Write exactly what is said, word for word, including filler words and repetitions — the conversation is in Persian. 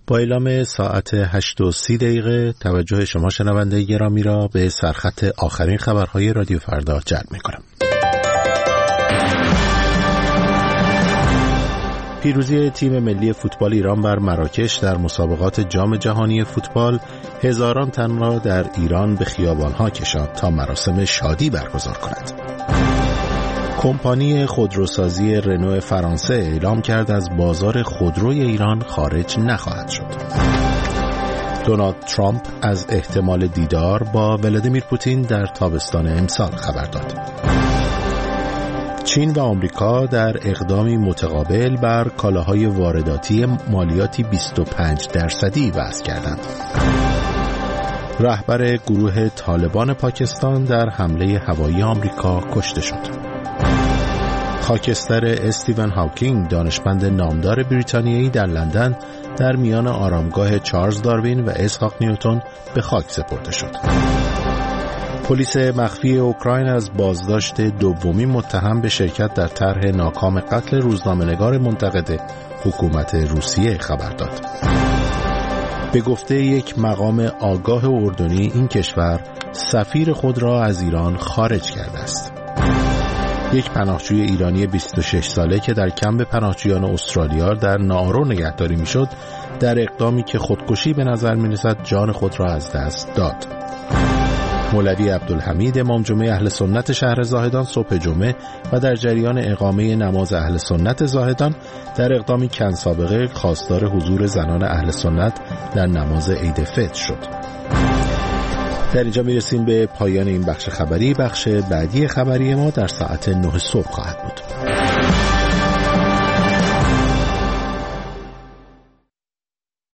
با اعلام ساعت هشت و سی دقیقه توجه شما شنونده گرامی را به سرخط آخرین خبرهای رادیو فردا جلب می‌کنم. پیروزی تیم ملی فوتبال ایران بر مراکش در مسابقات جام جهانی فوتبال هزاران تن را در ایران به خیابان‌ها کشاند تا مراسم شادی برگزار کند. کمپانی خودروسازی رنو فرانسه اعلام کرد از بازار خودروی ایران خارج نخواهد شد. دونالد ترامپ از احتمال دیدار با ولادیمیر پوتین در تابستان امسال خبر داد. چین و آمریکا در اقدامی متقابل بر کالاهای وارداتی مالیاتی بیست و پنج درصدی وضع کردند. رهبر گروه طالبان پاکستان در حمله هوایی آمریکا کشته شد. خاکستر استیون هاکینگ دانشمند نامدار بریتانیایی در لندن در میان آرامگاه چارلز داروین و اسحاق نیوتن به خاک سپرده شد. پلیس مخفی اوکراین از بازداشت دومی متهم به شرکت در طرح ناکام قتل روزنامه‌نگار منتقد حکومت روسیه خبر داد. به گفته یک مقام آگاه اردنی این کشور سفیر خود را از ایران خارج کرده است. یک پناهجوی ایرانی بیست و شش ساله که در کمپ پناهجویان استرالیا در ناآرو نگهداری میشد، در اقدامی که خودکشی به نظر می‌رسد جان خود را از دست داد. مولوی عبدالحمید امام جمعه اهل سنت شهر زاهدان صبح جمعه و در جریان اقامه نماز اهل سنت زاهدان در اقدامی کم سابقه خواستار حضور زنان اهل سنت در نماز عید فطر شد. در اینجا میرسیم به پایان این بخش خبری. بخش بعدی خبری ما در ساعت نه صبح خواهد بود.